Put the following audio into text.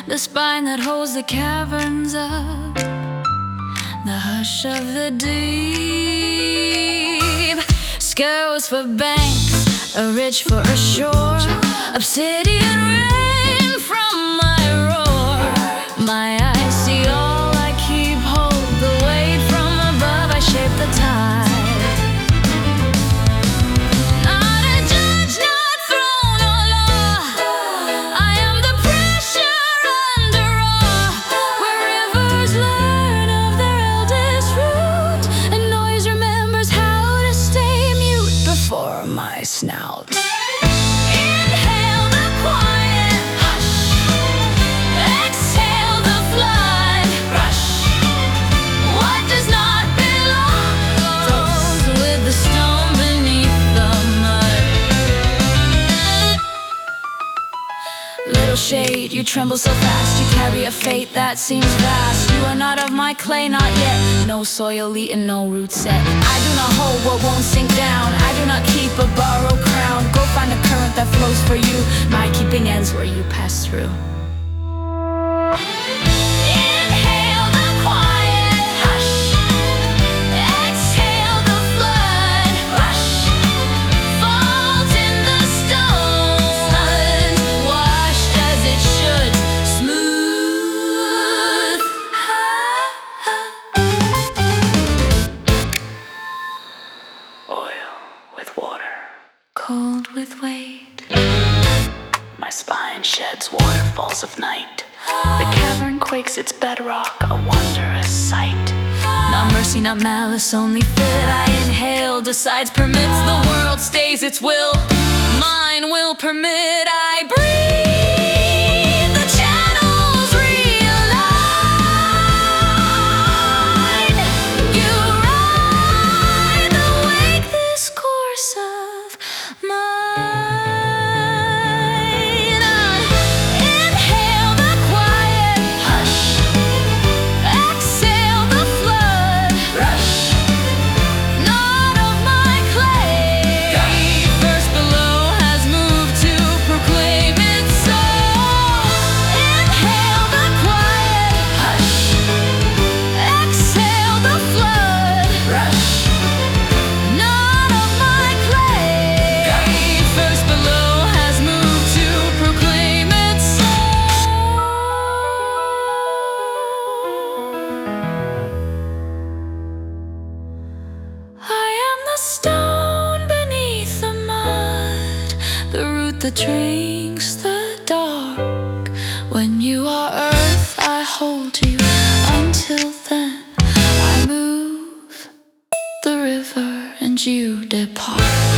the spine that holds the caverns up, the hush of the deep. Scales for banks, a ridge for a shore, obsidian rain from my roar. My eyes see all I keep, hold the weight from above. I shape the tide. Not a judge, not throne or law. I am the pressure under awe, where rivers learn of their eldest root, and noise remembers how to stay mute before my snout. Inhale the quiet hush, exhale the flood rush. What does not belong goes with the stone beneath the mud. Little shade, you tremble so fast, you carry a fate that seems vast. You are not of my clay, not yet. No soil eaten, no root set. I do not hold what won't sink down. I do not keep a borrowed crown. Go find a current that flows for you. My keeping ends where you pass through. Inhale the quiet hush, exhale the flood rush. Fault in the stone, washed as it should, smooth. Oil with water, cold with weight. My spine sheds waterfalls of night. The cavern quakes its bedrock, a wondrous sight. Not mercy, not malice, only fit. I inhale, decides, permits. The world stays its will. Mine will permit. I breathe. The channels realign. You ride the wake, this course of mine. Inhale the quiet hush, exhale the flood rush. Not of my clay, verse below has moved to proclaim its soul. Inhale the quiet hush, exhale the flood rush. Not of my clay, verse below has moved to proclaim its soul. I am the stone beneath the mud, the root that drinks the dark. When you are earth, I hold you. Until then, I move the river and you depart.